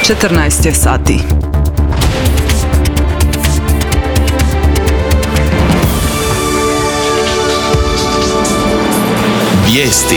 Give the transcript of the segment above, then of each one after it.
14 je sati. Vijesti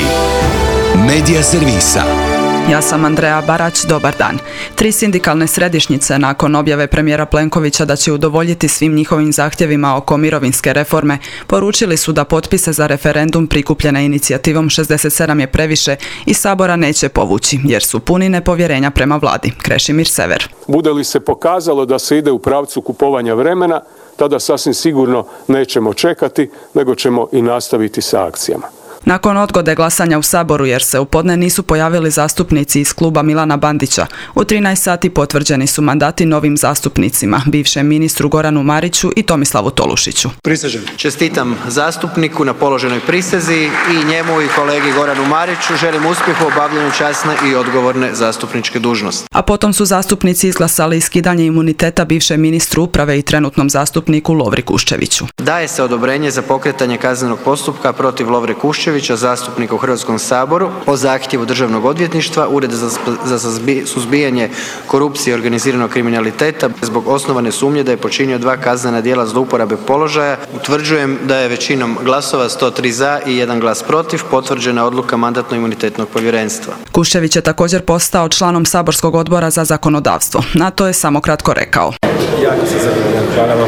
Medija servisa. Ja sam Andreja Barać, dobar dan. 3 sindikalne središnjice nakon objave premijera Plenkovića da će udovoljiti svim njihovim zahtjevima oko mirovinske reforme, poručili su da potpise za referendum prikupljene inicijativom 67 je previše i Sabora neće povući, jer su puni nepovjerenja prema vladi. Krešimir Sever. Bude li se pokazalo da se ide u pravcu kupovanja vremena, tada sasvim sigurno nećemo čekati, nego ćemo i nastaviti sa akcijama. Nakon odgode glasanja u Saboru jer se u podne nisu pojavili zastupnici iz kluba Milana Bandića, u 13 sati potvrđeni su mandati novim zastupnicima, bivšem ministru Goranu Mariću i Tomislavu Tolušiću. Prisežem. Čestitam zastupniku na položenoj prisezi i njemu i kolegi Goranu Mariću želim uspjeh u obavljanju časne i odgovorne zastupničke dužnosti. A potom su zastupnici izglasali skidanje imuniteta bivšem ministru uprave i trenutnom zastupniku Lovri Kuščeviću. Daje se odobrenje za pokretanje kaznenog postupka protiv Lovre Kuščevića, zastupnika u Hrvatskom saboru, po zahtjevu Državnog odvjetništva, Ureda za suzbijanje korupcije i organiziranog kriminaliteta zbog osnovane sumnje da je počinio 2 kaznena djela zlouporabe položaja. Utvrđujem da je većinom glasova 103 za i 1 glas protiv potvrđena odluka Mandatno-imunitetnog povjerenstva. Kuščević je također postao članom saborskog odbora za zakonodavstvo. Na to je samo kratko rekao. Jako se zadovoljan.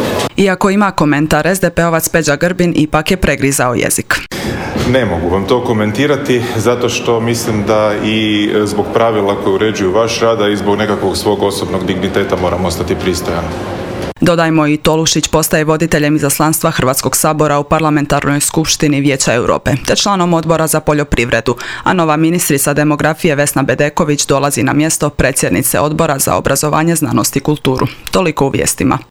Iako ima komentar, SDP-ovac Peđa Grbin ipak je pregrizao jezik. Ne mogu vam to komentirati zato što mislim da i zbog pravila koje uređuju vaš rad, a i zbog nekakvog svog osobnog digniteta moram ostati pristojan. Dodajmo i Tolušić postaje voditeljem izaslanstva Hrvatskog sabora u Parlamentarnoj skupštini Vijeća Europe, te članom odbora za poljoprivredu, a nova ministrica demografije Vesna Bedeković dolazi na mjesto predsjednice odbora za obrazovanje, znanost i kulturu. Toliko u vijestima.